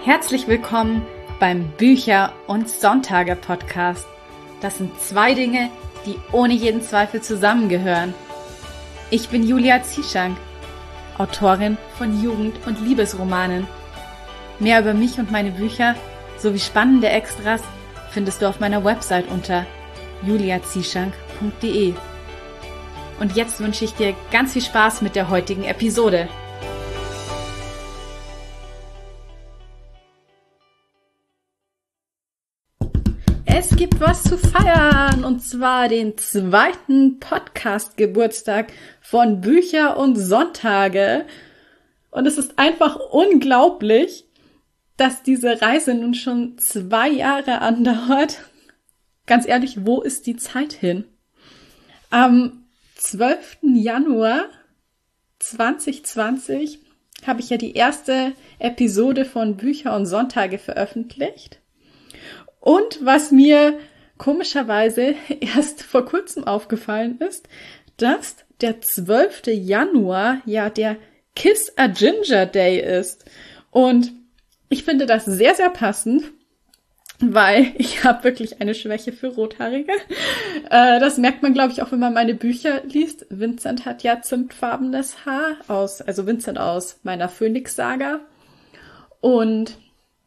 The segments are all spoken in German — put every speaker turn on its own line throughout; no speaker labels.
Herzlich willkommen beim Bücher- und Sonntage-Podcast. Das sind zwei Dinge, die ohne jeden Zweifel zusammengehören. Ich bin Julia Zieschank, Autorin von Jugend- und Liebesromanen. Mehr über mich und meine Bücher sowie spannende Extras findest du auf meiner Website unter juliazieschank.de. Und jetzt wünsche ich dir ganz viel Spaß mit der heutigen Episode. Es gibt was zu feiern, und zwar den 2. Podcast-Geburtstag von Bücher und Sonntage. Und es ist einfach unglaublich, dass diese Reise nun schon 2 Jahre andauert. Ganz ehrlich, wo ist die Zeit hin? Am 12. Januar 2020 habe ich ja die erste Episode von Bücher und Sonntage veröffentlicht. Und was mir komischerweise erst vor kurzem aufgefallen ist, dass der 12. Januar ja der Kiss a Ginger Day ist. Und ich finde das sehr, sehr passend, weil ich habe wirklich eine Schwäche für Rothaarige. Das merkt man, glaube ich, auch, wenn man meine Bücher liest. Vincent hat ja zimtfarbenes Haar, also Vincent aus meiner Phoenix-Saga. Und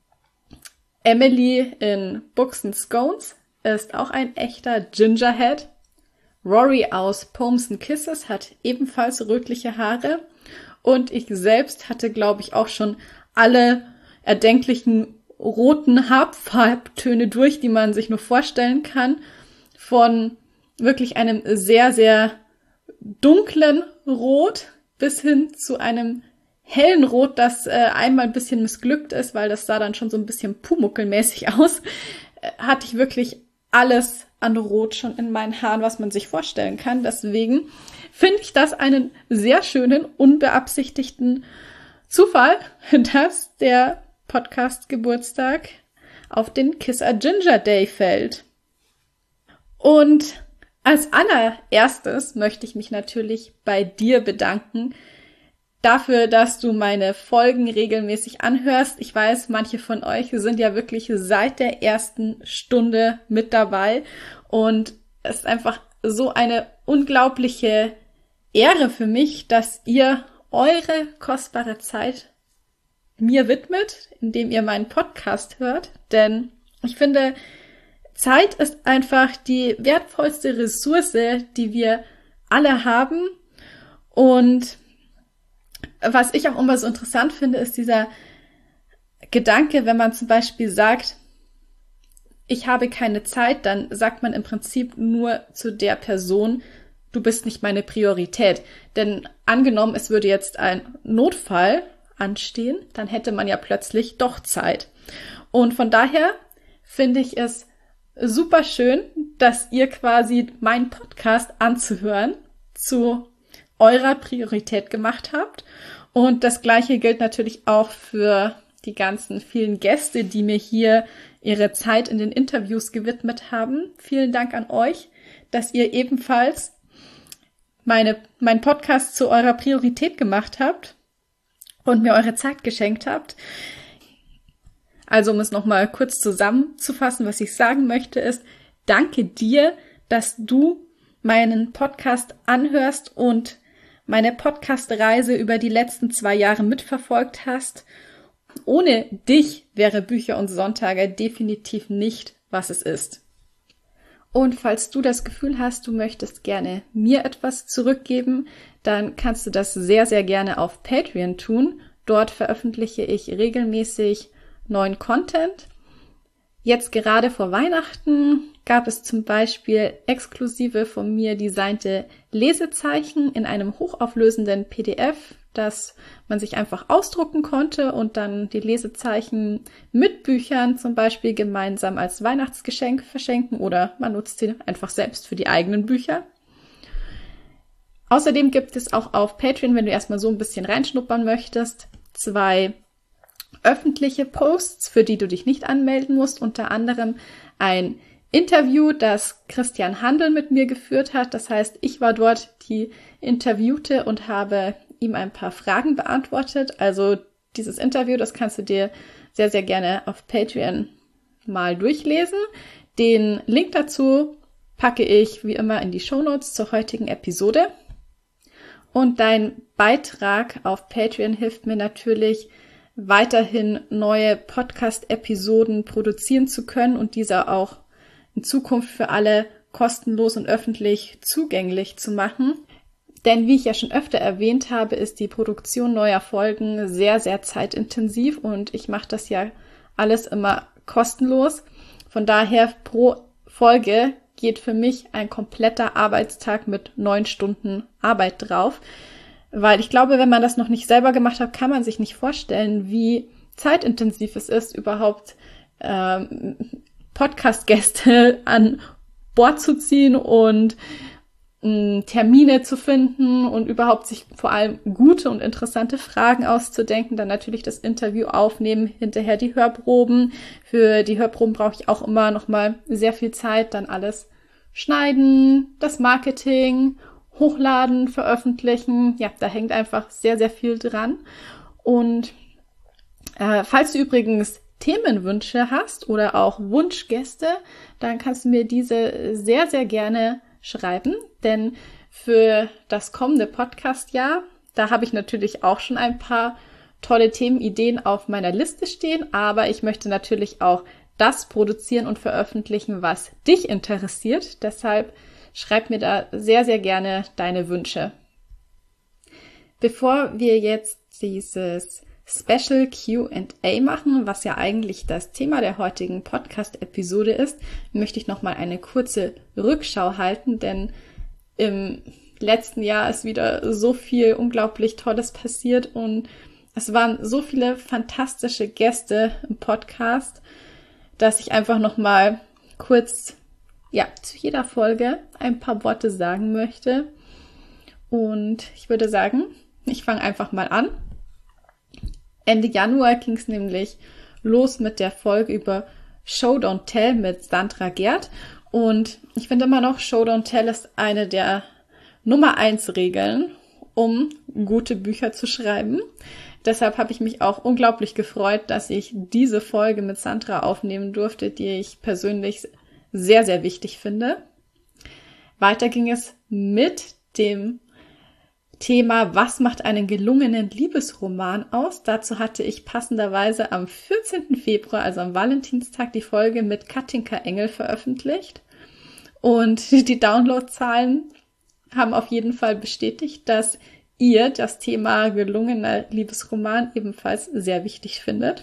Emily in Books and Scones ist auch ein echter Gingerhead. Rory aus Poems and Kisses hat ebenfalls rötliche Haare. Und ich selbst hatte, glaube ich, auch schon alle erdenklichen roten Haarfarbtöne durch, die man sich nur vorstellen kann. Von wirklich einem sehr, sehr dunklen Rot bis hin zu einem hellen Rot, das einmal ein bisschen missglückt ist, weil das sah dann schon so ein bisschen pumuckelmäßig aus, hatte ich wirklich alles an Rot schon in meinen Haaren, was man sich vorstellen kann. Deswegen finde ich das einen sehr schönen, unbeabsichtigten Zufall, dass der Podcast-Geburtstag auf den Kiss a Ginger Day fällt. Und als allererstes möchte ich mich natürlich bei dir bedanken, dafür, dass du meine Folgen regelmäßig anhörst. Ich weiß, manche von euch sind ja wirklich seit der ersten Stunde mit dabei. Und es ist einfach so eine unglaubliche Ehre für mich, dass ihr eure kostbare Zeit mir widmet, indem ihr meinen Podcast hört. Denn ich finde, Zeit ist einfach die wertvollste Ressource, die wir alle haben. Und was ich auch immer so interessant finde, ist dieser Gedanke, wenn man zum Beispiel sagt, ich habe keine Zeit, dann sagt man im Prinzip nur zu der Person, du bist nicht meine Priorität. Denn angenommen, es würde jetzt ein Notfall anstehen, dann hätte man ja plötzlich doch Zeit. Und von daher finde ich es super schön, dass ihr quasi meinen Podcast anzuhören zu eurer Priorität gemacht habt. Und das Gleiche gilt natürlich auch für die ganzen vielen Gäste, die mir hier ihre Zeit in den Interviews gewidmet haben. Vielen Dank an euch, dass ihr ebenfalls mein Podcast zu eurer Priorität gemacht habt und mir eure Zeit geschenkt habt. Also um es nochmal kurz zusammenzufassen, was ich sagen möchte, ist, danke dir, dass du meinen Podcast anhörst und meine Podcast-Reise über die letzten 2 Jahre mitverfolgt hast. Ohne dich wäre Bücher und Sonntage definitiv nicht, was es ist. Und falls du das Gefühl hast, du möchtest gerne mir etwas zurückgeben, dann kannst du das sehr, sehr gerne auf Patreon tun. Dort veröffentliche ich regelmäßig neuen Content. Jetzt gerade vor Weihnachten gab es zum Beispiel exklusive von mir designte Lesezeichen in einem hochauflösenden PDF, das man sich einfach ausdrucken konnte und dann die Lesezeichen mit Büchern zum Beispiel gemeinsam als Weihnachtsgeschenk verschenken oder man nutzt sie einfach selbst für die eigenen Bücher. Außerdem gibt es auch auf Patreon, wenn du erstmal so ein bisschen reinschnuppern möchtest, 2 öffentliche Posts, für die du dich nicht anmelden musst, unter anderem ein Interview, das Christian Handel mit mir geführt hat. Das heißt, ich war dort die Interviewte und habe ihm ein paar Fragen beantwortet. Also dieses Interview, das kannst du dir sehr, sehr gerne auf Patreon mal durchlesen. Den Link dazu packe ich wie immer in die Shownotes zur heutigen Episode. Und dein Beitrag auf Patreon hilft mir natürlich, weiterhin neue Podcast-Episoden produzieren zu können und diese auch in Zukunft für alle kostenlos und öffentlich zugänglich zu machen. Denn wie ich ja schon öfter erwähnt habe, ist die Produktion neuer Folgen sehr, sehr zeitintensiv und ich mache das ja alles immer kostenlos. Von daher pro Folge geht für mich ein kompletter Arbeitstag mit 9 Stunden Arbeit drauf. Weil ich glaube, wenn man das noch nicht selber gemacht hat, kann man sich nicht vorstellen, wie zeitintensiv es ist, überhaupt Podcast-Gäste an Bord zu ziehen und Termine zu finden und überhaupt sich vor allem gute und interessante Fragen auszudenken. Dann natürlich das Interview aufnehmen, hinterher die Hörproben. Für die Hörproben brauche ich auch immer noch mal sehr viel Zeit. Dann alles schneiden, das Marketing, hochladen, veröffentlichen. Ja, da hängt einfach sehr, sehr viel dran. Und falls du übrigens Themenwünsche hast oder auch Wunschgäste, dann kannst du mir diese sehr, sehr gerne schreiben, denn für das kommende Podcast-Jahr, da habe ich natürlich auch schon ein paar tolle Themenideen auf meiner Liste stehen, aber ich möchte natürlich auch das produzieren und veröffentlichen, was dich interessiert. Deshalb schreib mir da sehr, sehr gerne deine Wünsche. Bevor wir jetzt dieses Special Q&A machen, was ja eigentlich das Thema der heutigen Podcast-Episode ist, möchte ich nochmal eine kurze Rückschau halten, denn im letzten Jahr ist wieder so viel unglaublich Tolles passiert und es waren so viele fantastische Gäste im Podcast, dass ich einfach nochmal kurz, zu jeder Folge ein paar Worte sagen möchte. Und ich würde sagen, ich fange einfach mal an. Ende Januar ging es nämlich los mit der Folge über Show Don't Tell mit Sandra Gerd. Und ich finde immer noch, Show Don't Tell ist eine der Nummer 1 Regeln, um gute Bücher zu schreiben. Deshalb habe ich mich auch unglaublich gefreut, dass ich diese Folge mit Sandra aufnehmen durfte, die ich persönlich sehr, sehr wichtig finde. Weiter ging es mit dem Thema, was macht einen gelungenen Liebesroman aus? Dazu hatte ich passenderweise am 14. Februar, also am Valentinstag, die Folge mit Katinka Engel veröffentlicht. Und die Downloadzahlen haben auf jeden Fall bestätigt, dass ihr das Thema gelungener Liebesroman ebenfalls sehr wichtig findet.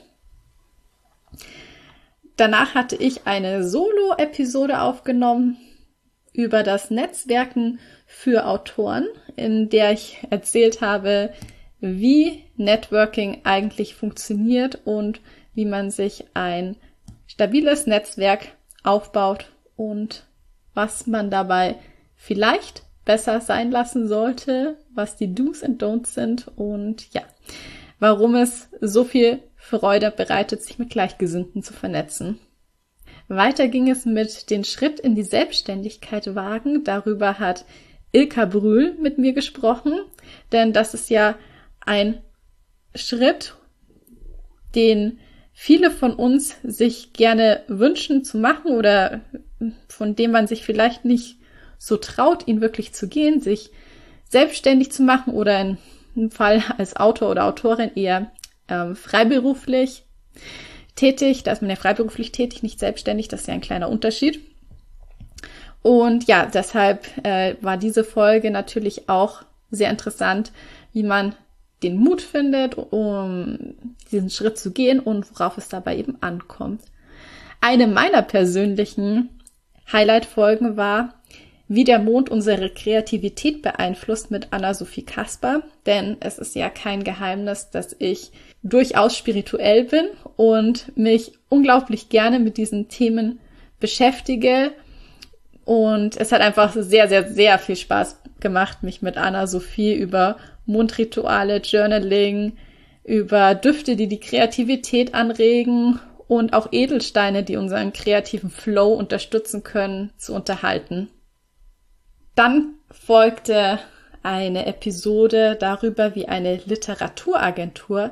Danach hatte ich eine Solo-Episode aufgenommen über das Netzwerken für Autoren, in der ich erzählt habe, wie Networking eigentlich funktioniert und wie man sich ein stabiles Netzwerk aufbaut und was man dabei vielleicht besser sein lassen sollte, was die Do's and Don'ts sind und warum es so viel Freude bereitet, sich mit Gleichgesinnten zu vernetzen. Weiter ging es mit den Schritt in die Selbstständigkeit wagen. Darüber hat Ilka Brühl mit mir gesprochen, denn das ist ja ein Schritt, den viele von uns sich gerne wünschen zu machen oder von dem man sich vielleicht nicht so traut, ihn wirklich zu gehen, sich selbstständig zu machen oder in einem Fall als Autor oder Autorin eher freiberuflich tätig. Da ist man ja freiberuflich tätig, nicht selbstständig, das ist ja ein kleiner Unterschied. Und deshalb war diese Folge natürlich auch sehr interessant, wie man den Mut findet, um diesen Schritt zu gehen und worauf es dabei eben ankommt. Eine meiner persönlichen Highlight-Folgen war, wie der Mond unsere Kreativität beeinflusst mit Anna-Sophie Kasper, denn es ist ja kein Geheimnis, dass ich durchaus spirituell bin und mich unglaublich gerne mit diesen Themen beschäftige. Und es hat einfach sehr, sehr, sehr viel Spaß gemacht, mich mit Anna-Sophie über Mondrituale, Journaling, über Düfte, die die Kreativität anregen und auch Edelsteine, die unseren kreativen Flow unterstützen können, zu unterhalten. Dann folgte eine Episode darüber, wie eine Literaturagentur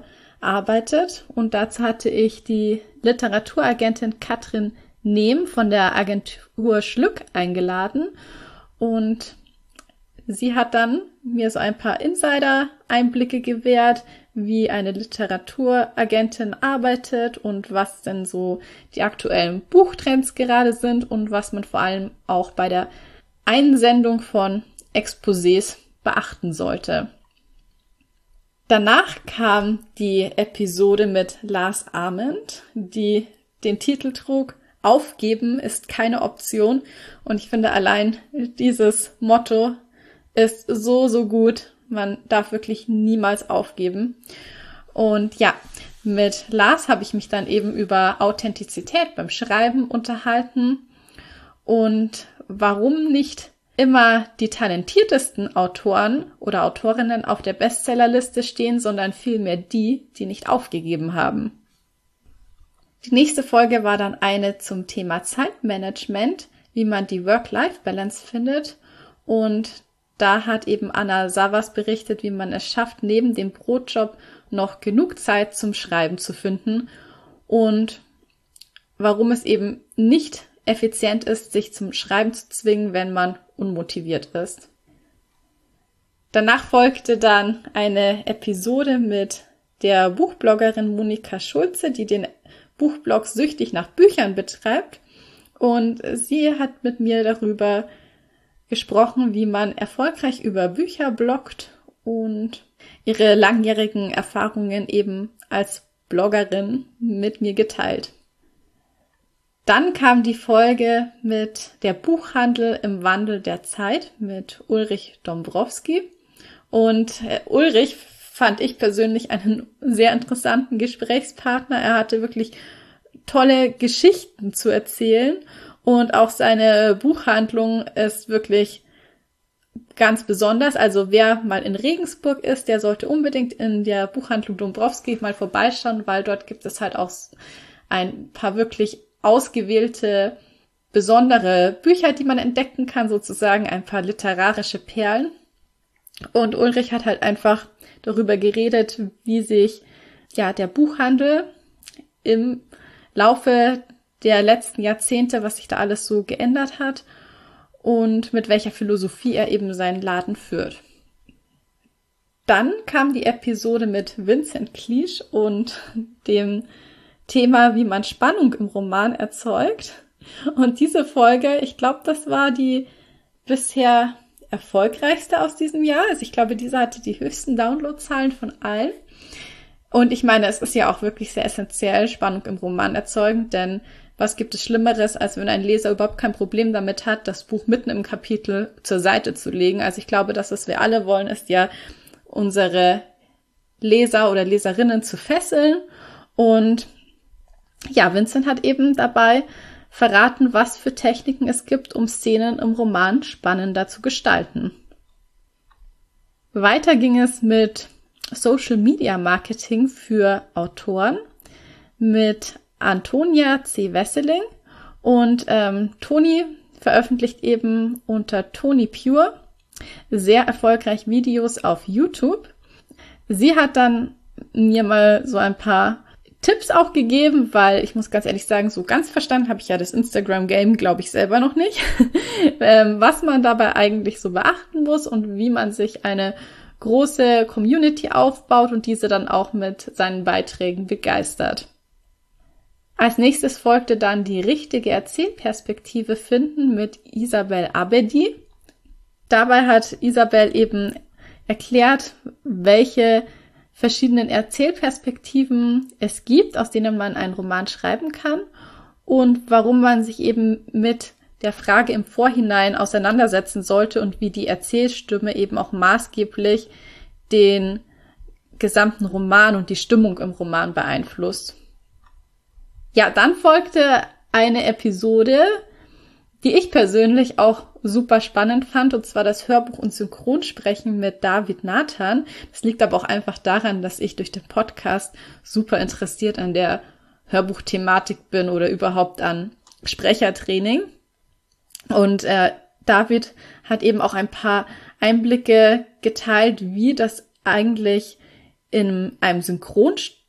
arbeitet. Und dazu hatte ich die Literaturagentin Katrin Nehm von der Agentur Schlück eingeladen. Und sie hat dann mir so ein paar Insider-Einblicke gewährt, wie eine Literaturagentin arbeitet und was denn so die aktuellen Buchtrends gerade sind und was man vor allem auch bei der Einsendung von Exposés beachten sollte. Danach kam die Episode mit Lars Ament, die den Titel trug: Aufgeben ist keine Option. Und ich finde, allein dieses Motto ist so gut. Man darf wirklich niemals aufgeben. Und ja, mit Lars habe ich mich dann eben über Authentizität beim Schreiben unterhalten und warum nicht immer die talentiertesten Autoren oder Autorinnen auf der Bestsellerliste stehen, sondern vielmehr die, die nicht aufgegeben haben. Die nächste Folge war dann eine zum Thema Zeitmanagement, wie man die Work-Life-Balance findet. Und da hat eben Anna Savas berichtet, wie man es schafft, neben dem Brotjob noch genug Zeit zum Schreiben zu finden und warum es eben nicht effizient ist, sich zum Schreiben zu zwingen, wenn man unmotiviert ist. Danach folgte dann eine Episode mit der Buchbloggerin Monika Schulze, die den Buchblog Süchtig nach Büchern betreibt. Und sie hat mit mir darüber gesprochen, wie man erfolgreich über Bücher bloggt und ihre langjährigen Erfahrungen eben als Bloggerin mit mir geteilt. Dann kam die Folge mit der Buchhandel im Wandel der Zeit mit Ulrich Dombrowski. Und Ulrich fand ich persönlich einen sehr interessanten Gesprächspartner. Er hatte wirklich tolle Geschichten zu erzählen und auch seine Buchhandlung ist wirklich ganz besonders. Also wer mal in Regensburg ist, der sollte unbedingt in der Buchhandlung Dombrowski mal vorbeischauen, weil dort gibt es halt auch ein paar wirklich ausgewählte, besondere Bücher, die man entdecken kann, sozusagen ein paar literarische Perlen. Und Ulrich hat halt einfach darüber geredet, wie sich der Buchhandel im Laufe der letzten Jahrzehnte, was sich da alles so geändert hat und mit welcher Philosophie er eben seinen Laden führt. Dann kam die Episode mit Vincent Cleage und dem Thema, wie man Spannung im Roman erzeugt. Und diese Folge, ich glaube, das war die bisher erfolgreichste aus diesem Jahr. Also ich glaube, diese hatte die höchsten Downloadzahlen von allen. Und ich meine, es ist ja auch wirklich sehr essentiell, Spannung im Roman erzeugen, denn was gibt es Schlimmeres, als wenn ein Leser überhaupt kein Problem damit hat, das Buch mitten im Kapitel zur Seite zu legen. Also ich glaube, das, was wir alle wollen, ist ja, unsere Leser oder Leserinnen zu fesseln. Und ja, Vincent hat eben dabei verraten, was für Techniken es gibt, um Szenen im Roman spannender zu gestalten. Weiter ging es mit Social Media Marketing für Autoren mit Antonia C. Wesseling und Toni veröffentlicht eben unter Toni Pure sehr erfolgreich Videos auf YouTube. Sie hat dann mir mal so ein paar Tipps auch gegeben, weil ich muss ganz ehrlich sagen, so ganz verstanden habe ich ja das Instagram-Game, glaube ich, selber noch nicht, was man dabei eigentlich so beachten muss und wie man sich eine große Community aufbaut und diese dann auch mit seinen Beiträgen begeistert. Als nächstes folgte dann die richtige Erzählperspektive finden mit Isabel Abedi. Dabei hat Isabel eben erklärt, welche verschiedenen Erzählperspektiven es gibt, aus denen man einen Roman schreiben kann und warum man sich eben mit der Frage im Vorhinein auseinandersetzen sollte und wie die Erzählstimme eben auch maßgeblich den gesamten Roman und die Stimmung im Roman beeinflusst. Ja, dann folgte eine Episode, die ich persönlich auch super spannend fand, und zwar das Hörbuch- und Synchronsprechen mit David Nathan. Das liegt aber auch einfach daran, dass ich durch den Podcast super interessiert an der Hörbuchthematik bin oder überhaupt an Sprechertraining. Und David hat eben auch ein paar Einblicke geteilt, wie das eigentlich in einem Synchronstudio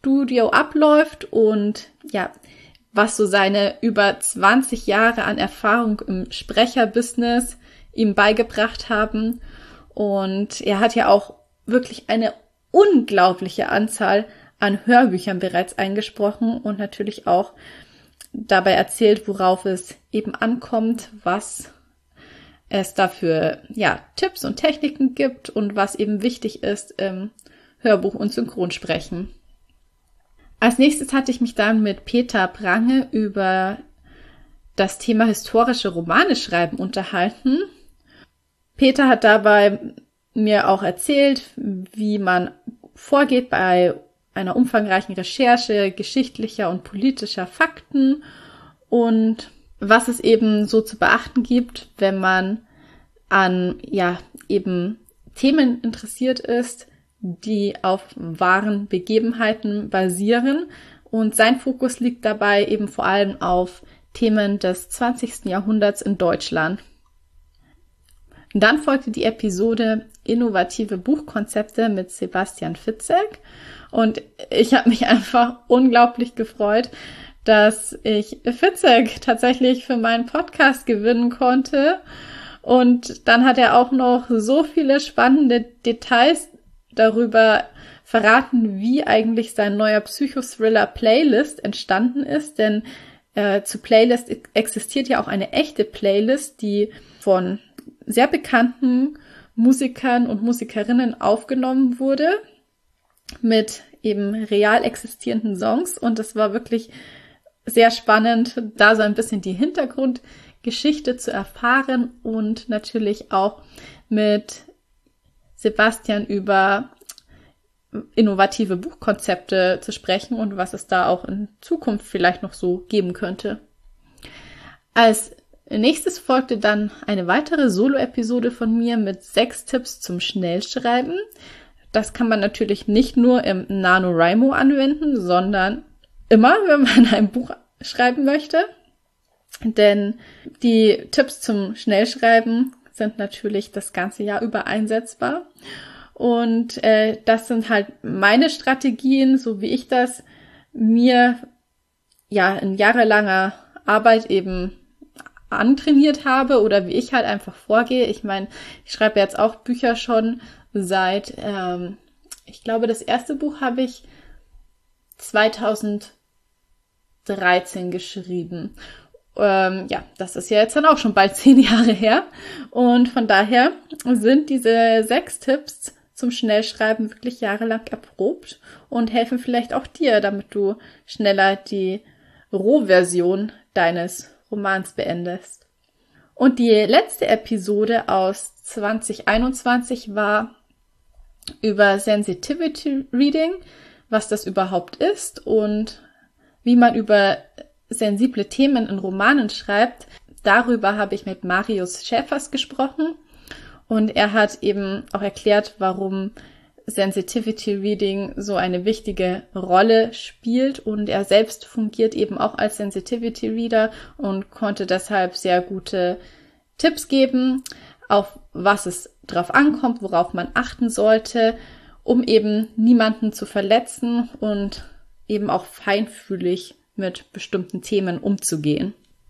Studio abläuft und ja, was so seine über 20 Jahre an Erfahrung im Sprecherbusiness ihm beigebracht haben. Und er hat ja auch wirklich eine unglaubliche Anzahl an Hörbüchern bereits eingesprochen und natürlich auch dabei erzählt, worauf es eben ankommt, was es dafür Tipps und Techniken gibt und was eben wichtig ist im Hörbuch- und Synchronsprechen. Als nächstes hatte ich mich dann mit Peter Prange über das Thema historische Romane schreiben unterhalten. Peter hat dabei mir auch erzählt, wie man vorgeht bei einer umfangreichen Recherche geschichtlicher und politischer Fakten und was es eben so zu beachten gibt, wenn man an eben Themen interessiert ist, die auf wahren Begebenheiten basieren. Und sein Fokus liegt dabei eben vor allem auf Themen des 20. Jahrhunderts in Deutschland. Dann folgte die Episode Innovative Buchkonzepte mit Sebastian Fitzek. Und ich habe mich einfach unglaublich gefreut, dass ich Fitzek tatsächlich für meinen Podcast gewinnen konnte. Und dann hat er auch noch so viele spannende Details darüber verraten, wie eigentlich sein neuer Psychothriller Playlist entstanden ist. Denn zu Playlist existiert ja auch eine echte Playlist, die von sehr bekannten Musikern und Musikerinnen aufgenommen wurde mit eben real existierenden Songs. Und es war wirklich sehr spannend, da so ein bisschen die Hintergrundgeschichte zu erfahren und natürlich auch mit Sebastian über innovative Buchkonzepte zu sprechen und was es da auch in Zukunft vielleicht noch so geben könnte. Als nächstes folgte dann eine weitere Solo-Episode von mir mit 6 Tipps zum Schnellschreiben. Das kann man natürlich nicht nur im NaNoWriMo anwenden, sondern immer, wenn man ein Buch schreiben möchte. Denn die Tipps zum Schnellschreiben sind natürlich das ganze Jahr über einsetzbar. Und das sind halt meine Strategien, so wie ich das mir in jahrelanger Arbeit eben antrainiert habe oder wie ich halt einfach vorgehe. Ich meine, ich schreibe jetzt auch Bücher schon seit, ich glaube, das erste Buch habe ich 2013 geschrieben. Das ist ja jetzt dann auch schon bald 10 Jahre her. Und von daher sind diese 6 Tipps zum Schnellschreiben wirklich jahrelang erprobt und helfen vielleicht auch dir, damit du schneller die Rohversion deines Romans beendest. Und die letzte Episode aus 2021 war über Sensitivity Reading, was das überhaupt ist und wie man über sensible Themen in Romanen schreibt. Darüber habe ich mit Marius Schäfers gesprochen und er hat eben auch erklärt, warum Sensitivity Reading so eine wichtige Rolle spielt und er selbst fungiert eben auch als Sensitivity Reader und konnte deshalb sehr gute Tipps geben, auf was es drauf ankommt, worauf man achten sollte, um eben niemanden zu verletzen und eben auch feinfühlig mit bestimmten Themen umzugehen.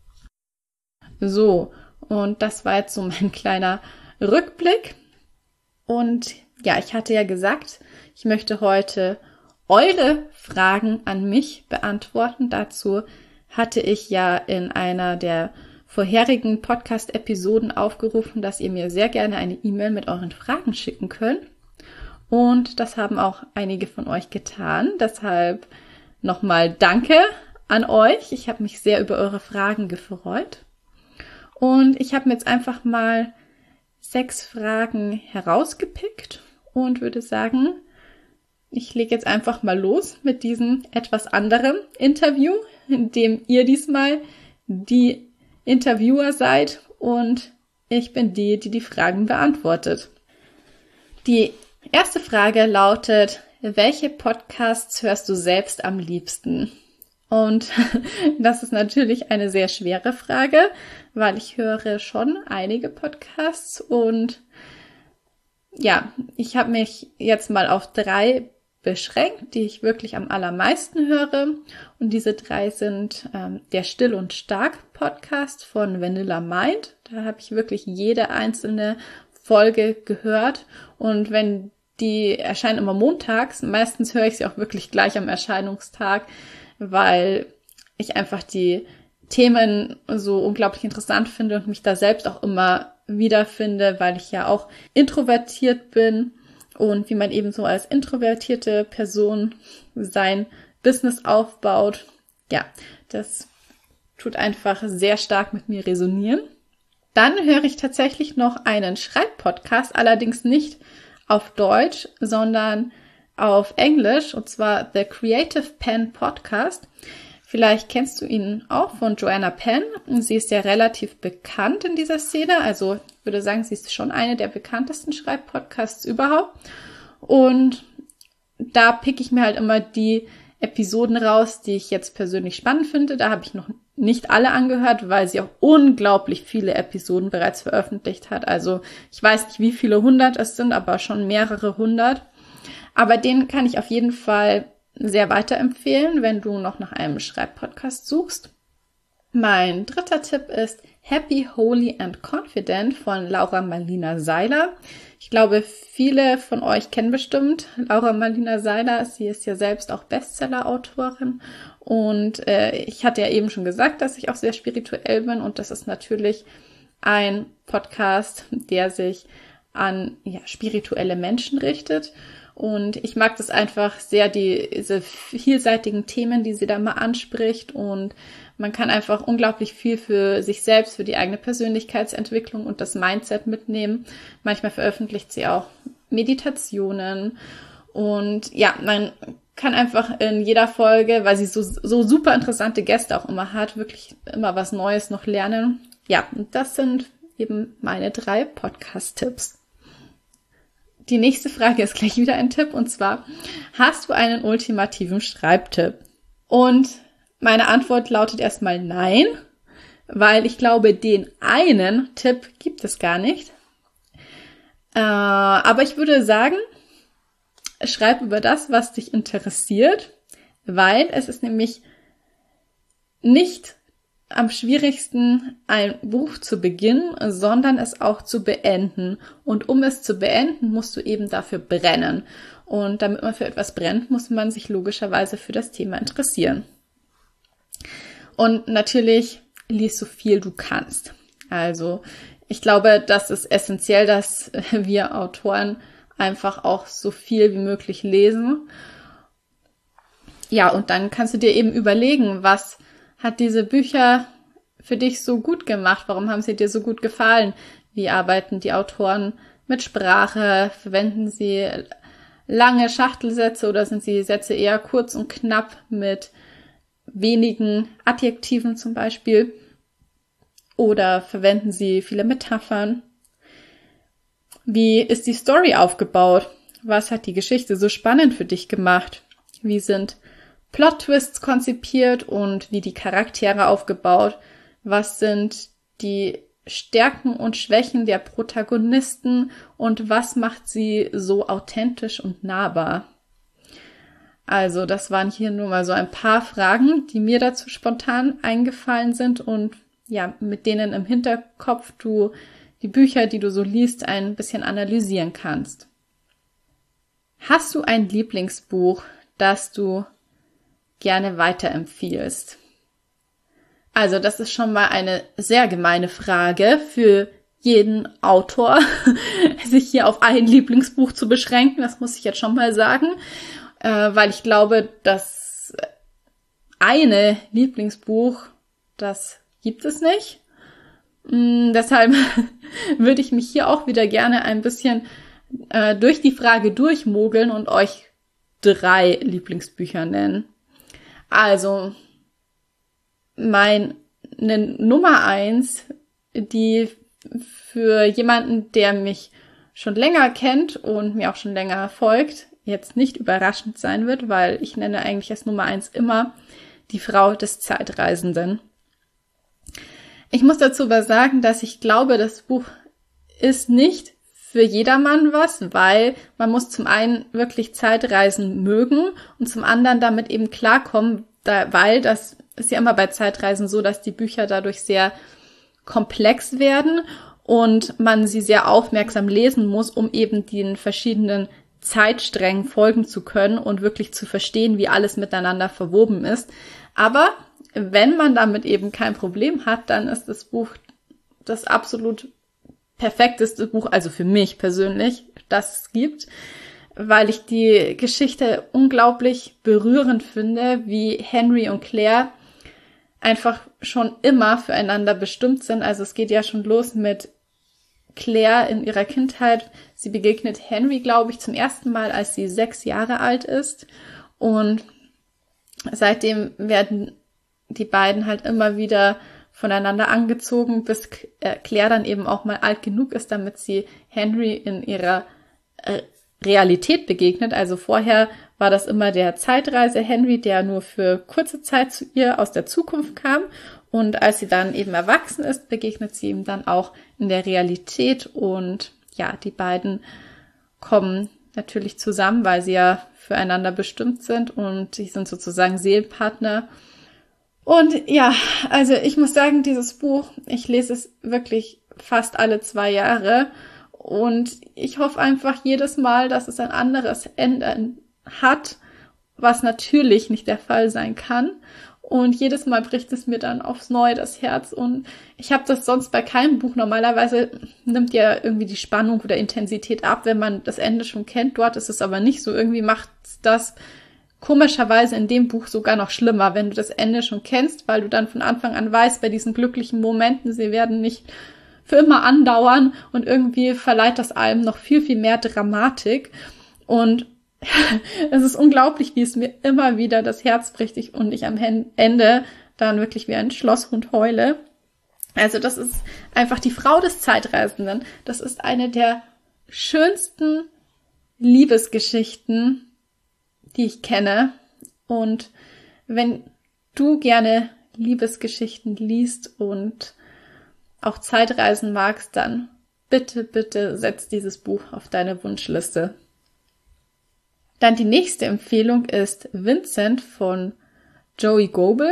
So, und das war jetzt so mein kleiner Rückblick. Und ja, ich hatte ja gesagt, ich möchte heute eure Fragen an mich beantworten. Dazu hatte ich ja in einer der vorherigen Podcast-Episoden aufgerufen, dass ihr mir sehr gerne eine E-Mail mit euren Fragen schicken könnt. Und das haben auch einige von euch getan. Deshalb nochmal Danke an euch. Ich habe mich sehr über eure Fragen gefreut. Und ich habe mir jetzt einfach mal 6 Fragen herausgepickt und würde sagen, ich lege jetzt einfach mal los mit diesem etwas anderen Interview, in dem ihr diesmal die Interviewer seid und ich bin die, die die Fragen beantwortet. Die erste Frage lautet, welche Podcasts hörst du selbst am liebsten? Und das ist natürlich eine sehr schwere Frage, weil ich höre schon einige Podcasts und ja, ich habe mich jetzt mal auf 3 beschränkt, die ich wirklich am allermeisten höre. Und diese 3 sind der Still und Stark Podcast von Vanilla Mind. Da habe ich wirklich jede einzelne Folge gehört. Und wenn die erscheinen immer montags, meistens höre ich sie auch wirklich gleich am Erscheinungstag, weil ich einfach die Themen so unglaublich interessant finde und mich da selbst auch immer wiederfinde, weil ich ja auch introvertiert bin und wie man eben so als introvertierte Person sein Business aufbaut. Ja, das tut einfach sehr stark mit mir resonieren. Dann höre ich tatsächlich noch einen Schreibpodcast, allerdings nicht auf Deutsch, sondern auf Englisch, und zwar The Creative Pen Podcast. Vielleicht kennst du ihn auch von Joanna Penn. Sie ist ja relativ bekannt in dieser Szene. Also ich würde sagen, sie ist schon eine der bekanntesten Schreibpodcasts überhaupt. Und da pick ich mir halt immer die Episoden raus, die ich jetzt persönlich spannend finde. Da habe ich noch nicht alle angehört, weil sie auch unglaublich viele Episoden bereits veröffentlicht hat. Also ich weiß nicht, wie viele 100 es sind, aber schon mehrere 100. Aber den kann ich auf jeden Fall sehr weiterempfehlen, wenn du noch nach einem Schreibpodcast suchst. Mein 3. Tipp ist Happy, Holy and Confident von Laura Marlina Seiler. Ich glaube, viele von euch kennen bestimmt Laura Marlina Seiler. Sie ist ja selbst auch Bestseller-Autorin. Und ich hatte ja eben schon gesagt, dass ich auch sehr spirituell bin. Und das ist natürlich ein Podcast, der sich an spirituelle Menschen richtet. Und ich mag das einfach sehr, diese vielseitigen Themen, die sie da mal anspricht. Und man kann einfach unglaublich viel für sich selbst, für die eigene Persönlichkeitsentwicklung und das Mindset mitnehmen. Manchmal veröffentlicht sie auch Meditationen. Und ja, man kann einfach in jeder Folge, weil sie so super interessante Gäste auch immer hat, wirklich immer was Neues noch lernen. Ja, und das sind eben meine 3 Podcast-Tipps. Die nächste Frage ist gleich wieder ein Tipp, und zwar, hast du einen ultimativen Schreibtipp? Und meine Antwort lautet erstmal nein, weil ich glaube, den einen Tipp gibt es gar nicht. Aber ich würde sagen, schreib über das, was dich interessiert, weil es ist nämlich nicht am schwierigsten, ein Buch zu beginnen, sondern es auch zu beenden. Und um es zu beenden, musst du eben dafür brennen. Und damit man für etwas brennt, muss man sich logischerweise für das Thema interessieren. Und natürlich lies so viel du kannst. Also ich glaube, das ist essentiell, dass wir Autoren einfach auch so viel wie möglich lesen. Ja, und dann kannst du dir eben überlegen, was hat diese Bücher für dich so gut gemacht? Warum haben sie dir so gut gefallen? Wie arbeiten die Autoren mit Sprache? Verwenden sie lange Schachtelsätze oder sind die Sätze eher kurz und knapp mit wenigen Adjektiven zum Beispiel? Oder verwenden sie viele Metaphern? Wie ist die Story aufgebaut? Was hat die Geschichte so spannend für dich gemacht? Wie sind Plot-Twists konzipiert und wie die Charaktere aufgebaut? Was sind die Stärken und Schwächen der Protagonisten und was macht sie so authentisch und nahbar? Also das waren hier nur mal so ein paar Fragen, die mir dazu spontan eingefallen sind und ja, mit denen im Hinterkopf du die Bücher, die du so liest, ein bisschen analysieren kannst. Hast du ein Lieblingsbuch, das du gerne weiterempfiehlst? Also das ist schon mal eine sehr gemeine Frage für jeden Autor, sich hier auf ein Lieblingsbuch zu beschränken. Das muss ich jetzt schon mal sagen, weil ich glaube, das eine Lieblingsbuch, das gibt es nicht. Deshalb würde ich mich hier auch wieder gerne ein bisschen durch die Frage durchmogeln und euch 3 Lieblingsbücher nennen. Also, meine Nummer 1, die für jemanden, der mich schon länger kennt und mir auch schon länger folgt, jetzt nicht überraschend sein wird, weil ich nenne eigentlich als Nummer 1 immer die Frau des Zeitreisenden. Ich muss dazu aber sagen, dass ich glaube, das Buch ist nicht für jedermann was, weil man muss zum einen wirklich Zeitreisen mögen und zum anderen damit eben klarkommen, weil das ist ja immer bei Zeitreisen so, dass die Bücher dadurch sehr komplex werden und man sie sehr aufmerksam lesen muss, um eben den verschiedenen Zeitsträngen folgen zu können und wirklich zu verstehen, wie alles miteinander verwoben ist. Aber wenn man damit eben kein Problem hat, dann ist das Buch das absolut perfekteste Buch, also für mich persönlich, das es gibt, weil ich die Geschichte unglaublich berührend finde, wie Henry und Claire einfach schon immer füreinander bestimmt sind. Also es geht ja schon los mit Claire in ihrer Kindheit. Sie begegnet Henry, glaube ich, zum ersten Mal, als sie 6 Jahre alt ist. Und seitdem werden die beiden halt immer wieder voneinander angezogen, bis Claire dann eben auch mal alt genug ist, damit sie Henry in ihrer Realität begegnet. Also vorher war das immer der Zeitreise-Henry, der nur für kurze Zeit zu ihr aus der Zukunft kam. Und als sie dann eben erwachsen ist, begegnet sie ihm dann auch in der Realität. Und ja, die beiden kommen natürlich zusammen, weil sie ja füreinander bestimmt sind und die sind sozusagen Seelenpartner. Und ja, also ich muss sagen, dieses Buch, ich lese es wirklich fast alle 2 Jahre und ich hoffe einfach jedes Mal, dass es ein anderes Ende hat, was natürlich nicht der Fall sein kann. Und jedes Mal bricht es mir dann aufs Neue das Herz und ich habe das sonst bei keinem Buch. Normalerweise nimmt ja irgendwie die Spannung oder Intensität ab, wenn man das Ende schon kennt. Dort ist es aber nicht so. Irgendwie macht das komischerweise in dem Buch sogar noch schlimmer, wenn du das Ende schon kennst, weil du dann von Anfang an weißt, bei diesen glücklichen Momenten, sie werden nicht für immer andauern und irgendwie verleiht das allem noch viel, viel mehr Dramatik. Und es ist unglaublich, wie es mir immer wieder das Herz bricht und ich am Ende dann wirklich wie ein Schlosshund heule. Also das ist einfach die Frau des Zeitreisenden. Das ist eine der schönsten Liebesgeschichten, die ich kenne. Und wenn du gerne Liebesgeschichten liest und auch Zeitreisen magst, dann bitte, bitte setz dieses Buch auf deine Wunschliste. Dann die nächste Empfehlung ist Vincent von Joey Goebel.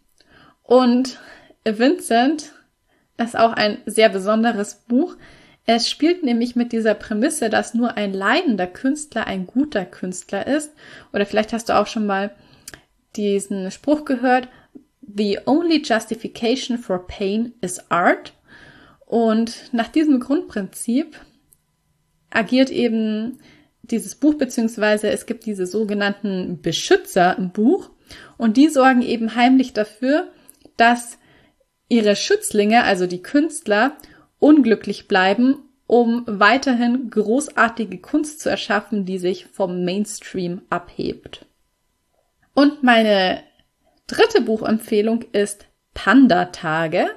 Und Vincent ist auch ein sehr besonderes Buch. Es spielt nämlich mit dieser Prämisse, dass nur ein leidender Künstler ein guter Künstler ist. Oder vielleicht hast du auch schon mal diesen Spruch gehört: The only justification for pain is art. Und nach diesem Grundprinzip agiert eben dieses Buch, beziehungsweise es gibt diese sogenannten Beschützer im Buch und die sorgen eben heimlich dafür, dass ihre Schützlinge, also die Künstler, unglücklich bleiben, um weiterhin großartige Kunst zu erschaffen, die sich vom Mainstream abhebt. Und meine dritte Buchempfehlung ist Panda-Tage.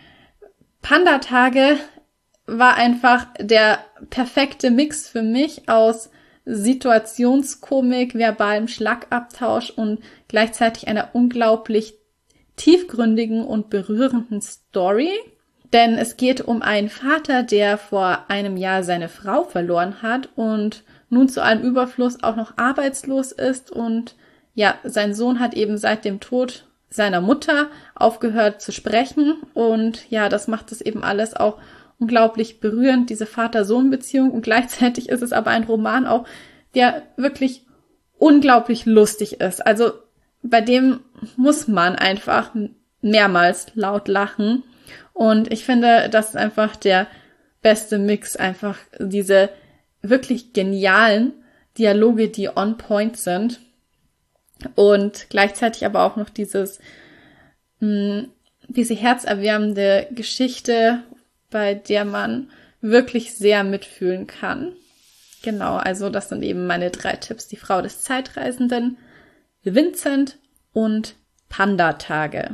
Panda-Tage war einfach der perfekte Mix für mich aus Situationskomik, verbalem Schlagabtausch und gleichzeitig einer unglaublich tiefgründigen und berührenden Story. Denn es geht um einen Vater, der vor einem Jahr seine Frau verloren hat und nun zu allem Überfluss auch noch arbeitslos ist. Und ja, sein Sohn hat eben seit dem Tod seiner Mutter aufgehört zu sprechen. Und ja, das macht es eben alles auch unglaublich berührend, diese Vater-Sohn-Beziehung. Und gleichzeitig ist es aber ein Roman auch, der wirklich unglaublich lustig ist. Also bei dem muss man einfach mehrmals laut lachen. Und ich finde, das ist einfach der beste Mix, einfach diese wirklich genialen Dialoge, die on point sind. Und gleichzeitig aber auch noch diese herzerwärmende Geschichte, bei der man wirklich sehr mitfühlen kann. Genau, also das sind eben meine 3 Tipps. Die Frau des Zeitreisenden, Vincent und Panda-Tage.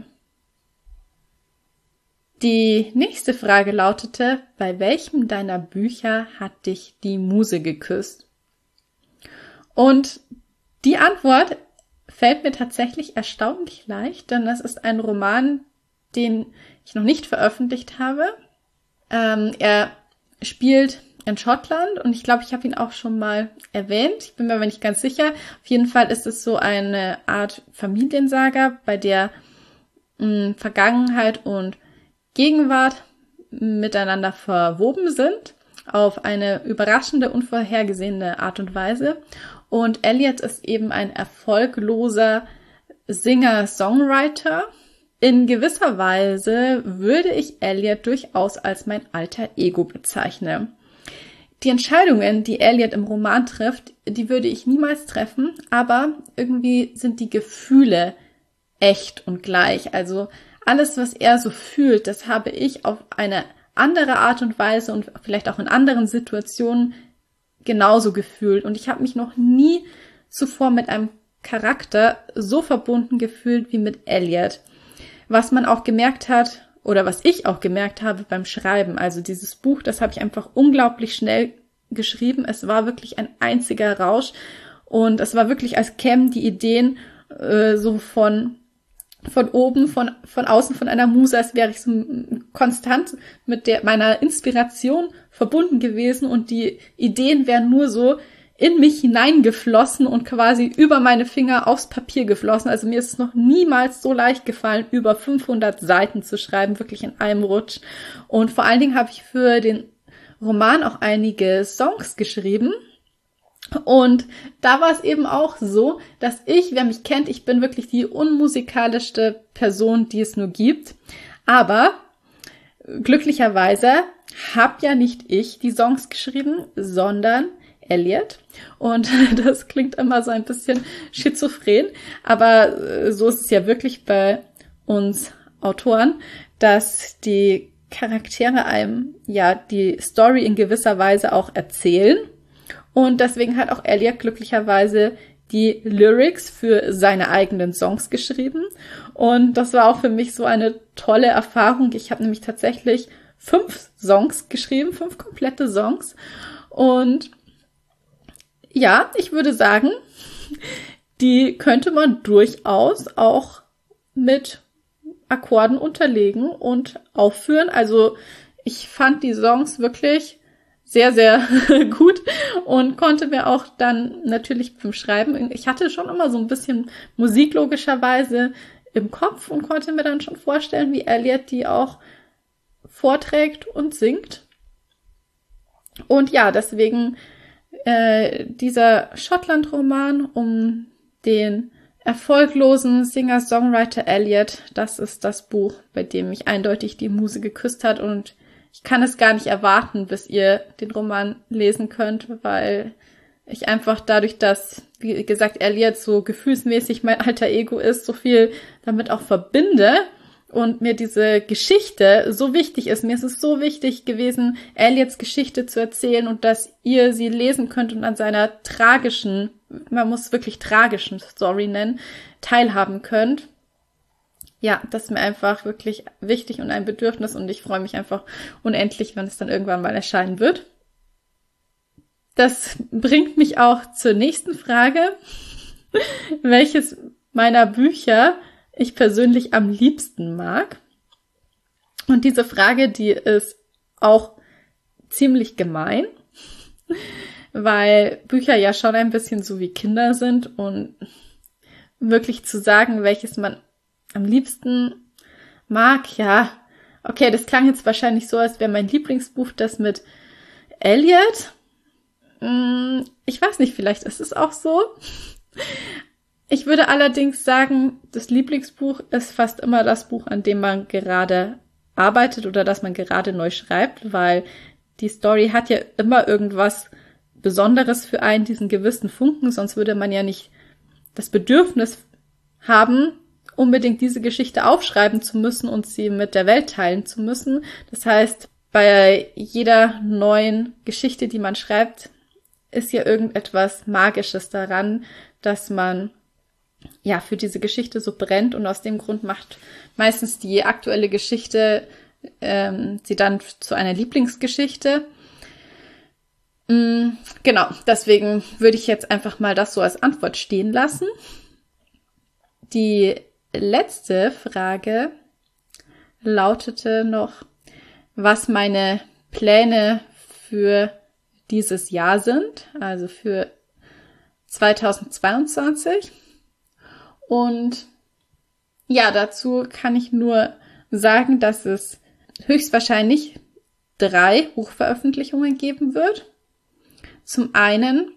Die nächste Frage lautete: Bei welchem deiner Bücher hat dich die Muse geküsst? Und die Antwort fällt mir tatsächlich erstaunlich leicht, denn das ist ein Roman, den ich noch nicht veröffentlicht habe. Er spielt in Schottland und ich glaube, ich habe ihn auch schon mal erwähnt. Ich bin mir aber nicht ganz sicher. Auf jeden Fall ist es so eine Art Familiensaga, bei der Vergangenheit und Gegenwart miteinander verwoben sind, auf eine überraschende, unvorhergesehene Art und Weise. Und Elliot ist eben ein erfolgloser Singer-Songwriter. In gewisser Weise würde ich Elliot durchaus als mein alter Ego bezeichnen. Die Entscheidungen, die Elliot im Roman trifft, die würde ich niemals treffen, aber irgendwie sind die Gefühle echt und gleich. Also alles, was er so fühlt, das habe ich auf eine andere Art und Weise und vielleicht auch in anderen Situationen genauso gefühlt. Und ich habe mich noch nie zuvor mit einem Charakter so verbunden gefühlt wie mit Elliot. Was man auch gemerkt hat, oder was ich auch gemerkt habe beim Schreiben, also dieses Buch, das habe ich einfach unglaublich schnell geschrieben. Es war wirklich ein einziger Rausch und es war wirklich, als kämen die Ideen so von oben, von außen, von einer Muse, als wäre ich so konstant mit meiner Inspiration verbunden gewesen und die Ideen wären nur so in mich hineingeflossen und quasi über meine Finger aufs Papier geflossen. Also mir ist es noch niemals so leicht gefallen, über 500 Seiten zu schreiben, wirklich in einem Rutsch. Und vor allen Dingen habe ich für den Roman auch einige Songs geschrieben. Und da war es eben auch so, dass wer mich kennt, ich bin wirklich die unmusikalischste Person, die es nur gibt. Aber glücklicherweise habe ja nicht ich die Songs geschrieben, sondern Elliot. Und das klingt immer so ein bisschen schizophren, aber so ist es ja wirklich bei uns Autoren, dass die Charaktere einem ja die Story in gewisser Weise auch erzählen. Und deswegen hat auch Elliot glücklicherweise die Lyrics für seine eigenen Songs geschrieben. Und das war auch für mich so eine tolle Erfahrung. Ich habe nämlich tatsächlich 5 Songs geschrieben, 5 komplette Songs. Und ja, ich würde sagen, die könnte man durchaus auch mit Akkorden unterlegen und aufführen. Also ich fand die Songs wirklich sehr, sehr gut und konnte mir auch dann natürlich beim Schreiben, ich hatte schon immer so ein bisschen Musik logischerweise im Kopf und konnte mir dann schon vorstellen, wie Elliot die auch vorträgt und singt. Und ja, deswegen dieser Schottland-Roman um den erfolglosen Singer-Songwriter Elliot, das ist das Buch, bei dem mich eindeutig die Muse geküsst hat und ich kann es gar nicht erwarten, bis ihr den Roman lesen könnt, weil ich einfach dadurch, dass, wie gesagt, Elliot so gefühlsmäßig mein alter Ego ist, so viel damit auch verbinde und mir diese Geschichte so wichtig ist. Mir ist es so wichtig gewesen, Elliots Geschichte zu erzählen und dass ihr sie lesen könnt und an seiner tragischen, man muss wirklich tragischen Story nennen, teilhaben könnt. Ja, das ist mir einfach wirklich wichtig und ein Bedürfnis und ich freue mich einfach unendlich, wenn es dann irgendwann mal erscheinen wird. Das bringt mich auch zur nächsten Frage. Welches meiner Bücher ich persönlich am liebsten mag? Und diese Frage, die ist auch ziemlich gemein, weil Bücher ja schon ein bisschen so wie Kinder sind und wirklich zu sagen, welches man am liebsten mag, ja, okay, das klang jetzt wahrscheinlich so, als wäre mein Lieblingsbuch das mit Elliot. Ich weiß nicht, vielleicht ist es auch so. Ich würde allerdings sagen, das Lieblingsbuch ist fast immer das Buch, an dem man gerade arbeitet oder das man gerade neu schreibt, weil die Story hat ja immer irgendwas Besonderes für einen, diesen gewissen Funken, sonst würde man ja nicht das Bedürfnis haben, unbedingt diese Geschichte aufschreiben zu müssen und sie mit der Welt teilen zu müssen. Das heißt, bei jeder neuen Geschichte, die man schreibt, ist ja irgendetwas Magisches daran, dass man ja für diese Geschichte so brennt und aus dem Grund macht meistens die aktuelle Geschichte sie dann zu einer Lieblingsgeschichte. Genau, deswegen würde ich jetzt einfach mal das so als Antwort stehen lassen. Die letzte Frage lautete noch, was meine Pläne für dieses Jahr sind, also für 2022. Und ja, dazu kann ich nur sagen, dass es höchstwahrscheinlich 3 Buchveröffentlichungen geben wird. Zum einen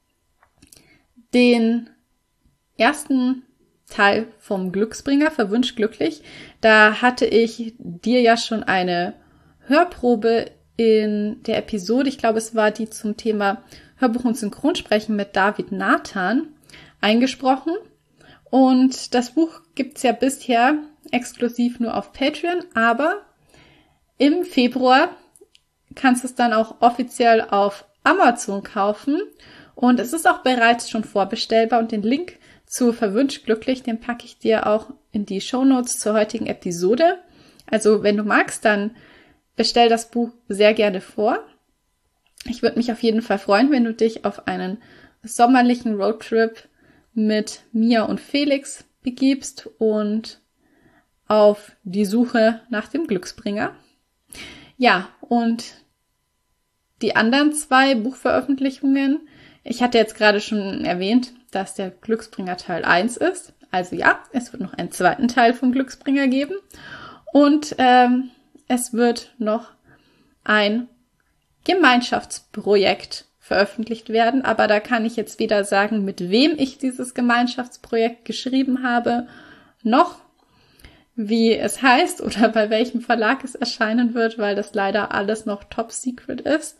den ersten Teil vom Glücksbringer, Verwünscht glücklich. Da hatte ich dir ja schon eine Hörprobe in der Episode, ich glaube, es war die zum Thema Hörbuch und Synchronsprechen mit David Nathan, eingesprochen. Und das Buch gibt's ja bisher exklusiv nur auf Patreon, aber im Februar kannst du es dann auch offiziell auf Amazon kaufen. Und es ist auch bereits schon vorbestellbar und den Link zu Verwünscht glücklich, den packe ich dir auch in die Shownotes zur heutigen Episode. Also wenn du magst, dann bestell das Buch sehr gerne vor. Ich würde mich auf jeden Fall freuen, wenn du dich auf einen sommerlichen Roadtrip mit Mia und Felix begibst und auf die Suche nach dem Glücksbringer. Ja, und die anderen 2 Buchveröffentlichungen, ich hatte jetzt gerade schon erwähnt, dass der Glücksbringer Teil 1 ist. Also ja, es wird noch einen zweiten Teil vom Glücksbringer geben. Und es wird noch ein Gemeinschaftsprojekt veröffentlicht werden. Aber da kann ich jetzt weder sagen, mit wem ich dieses Gemeinschaftsprojekt geschrieben habe, noch wie es heißt oder bei welchem Verlag es erscheinen wird, weil das leider alles noch top secret ist.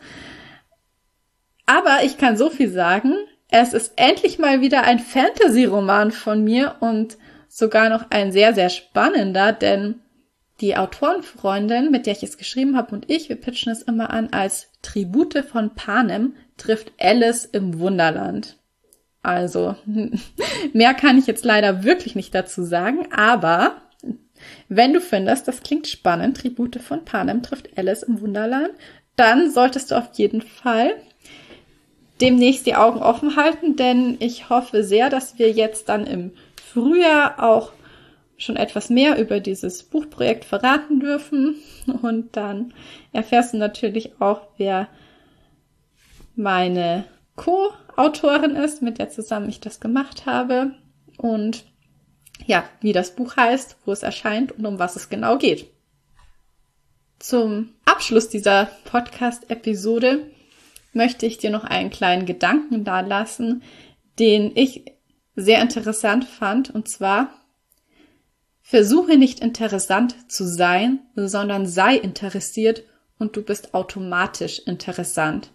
Aber ich kann so viel sagen, es ist endlich mal wieder ein Fantasy-Roman von mir und sogar noch ein sehr, sehr spannender, denn die Autorenfreundin, mit der ich es geschrieben habe und wir pitchen es immer an als Tribute von Panem, trifft Alice im Wunderland. Also, mehr kann ich jetzt leider wirklich nicht dazu sagen, aber wenn du findest, das klingt spannend, Tribute von Panem trifft Alice im Wunderland, dann solltest du auf jeden Fall demnächst die Augen offen halten, denn ich hoffe sehr, dass wir jetzt dann im Frühjahr auch schon etwas mehr über dieses Buchprojekt verraten dürfen. Und dann erfährst du natürlich auch, wer meine Co-Autorin ist, mit der zusammen ich das gemacht habe. Und ja, wie das Buch heißt, wo es erscheint und um was es genau geht. Zum Abschluss dieser Podcast-Episode möchte ich dir noch einen kleinen Gedanken dalassen, den ich sehr interessant fand, und zwar: Versuche nicht interessant zu sein, sondern sei interessiert und du bist automatisch interessant.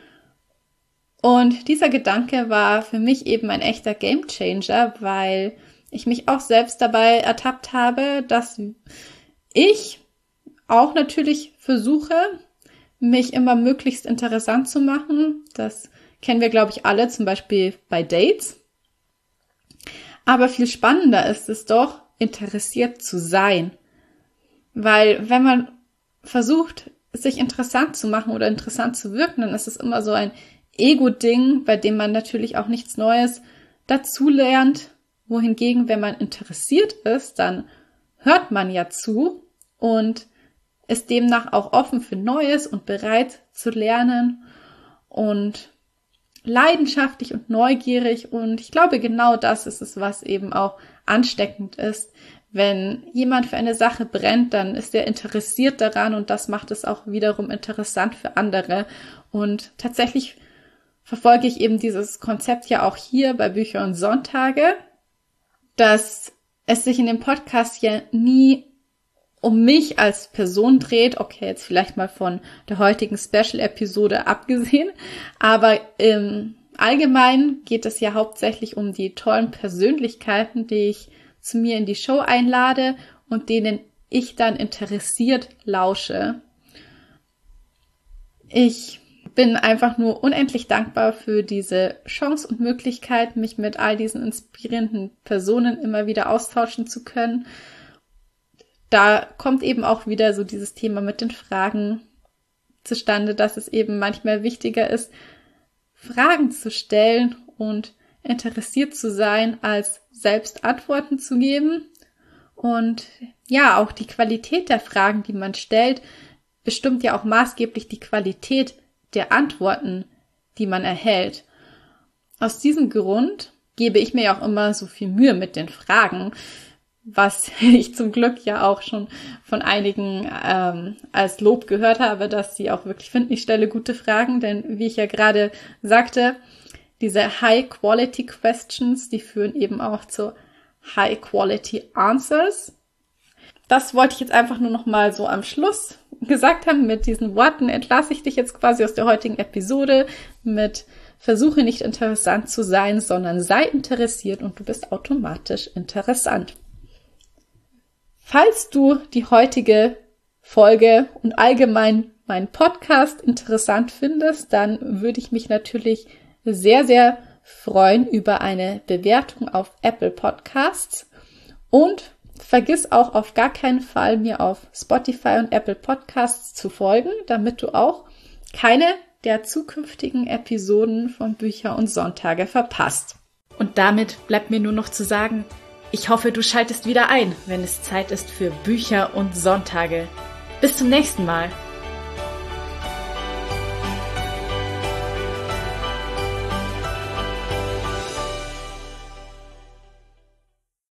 Und dieser Gedanke war für mich eben ein echter Gamechanger, weil ich mich auch selbst dabei ertappt habe, dass ich auch natürlich versuche, mich immer möglichst interessant zu machen. Das kennen wir, glaube ich, alle, zum Beispiel bei Dates. Aber viel spannender ist es doch, interessiert zu sein. Weil wenn man versucht, sich interessant zu machen oder interessant zu wirken, dann ist es immer so ein Ego-Ding, bei dem man natürlich auch nichts Neues dazulernt. Wohingegen, wenn man interessiert ist, dann hört man ja zu und ist demnach auch offen für Neues und bereit zu lernen und leidenschaftlich und neugierig. Und ich glaube, genau das ist es, was eben auch ansteckend ist. Wenn jemand für eine Sache brennt, dann ist er interessiert daran und das macht es auch wiederum interessant für andere. Und tatsächlich verfolge ich eben dieses Konzept ja auch hier bei Bücher und Sonntage, dass es sich in dem Podcast ja nie um mich als Person dreht, okay, jetzt vielleicht mal von der heutigen Special-Episode abgesehen, aber im Allgemeinen geht es ja hauptsächlich um die tollen Persönlichkeiten, die ich zu mir in die Show einlade und denen ich dann interessiert lausche. Ich bin einfach nur unendlich dankbar für diese Chance und Möglichkeit, mich mit all diesen inspirierenden Personen immer wieder austauschen zu können. Da kommt eben auch wieder so dieses Thema mit den Fragen zustande, dass es eben manchmal wichtiger ist, Fragen zu stellen und interessiert zu sein, als selbst Antworten zu geben. Und ja, auch die Qualität der Fragen, die man stellt, bestimmt ja auch maßgeblich die Qualität der Antworten, die man erhält. Aus diesem Grund gebe ich mir ja auch immer so viel Mühe mit den Fragen, was ich zum Glück ja auch schon von einigen als Lob gehört habe, dass sie auch wirklich finden, ich stelle gute Fragen, denn wie ich ja gerade sagte, diese High-Quality-Questions, die führen eben auch zu High-Quality-Answers. Das wollte ich jetzt einfach nur noch mal so am Schluss gesagt haben. Mit diesen Worten entlasse ich dich jetzt quasi aus der heutigen Episode mit versuche nicht interessant zu sein, sondern sei interessiert und du bist automatisch interessant. Falls du die heutige Folge und allgemein meinen Podcast interessant findest, dann würde ich mich natürlich sehr, sehr freuen über eine Bewertung auf Apple Podcasts und vergiss auch auf gar keinen Fall, mir auf Spotify und Apple Podcasts zu folgen, damit du auch keine der zukünftigen Episoden von Bücher und Sonntage verpasst. Und damit bleibt mir nur noch zu sagen, ich hoffe, du schaltest wieder ein, wenn es Zeit ist für Bücher und Sonntage. Bis zum nächsten Mal.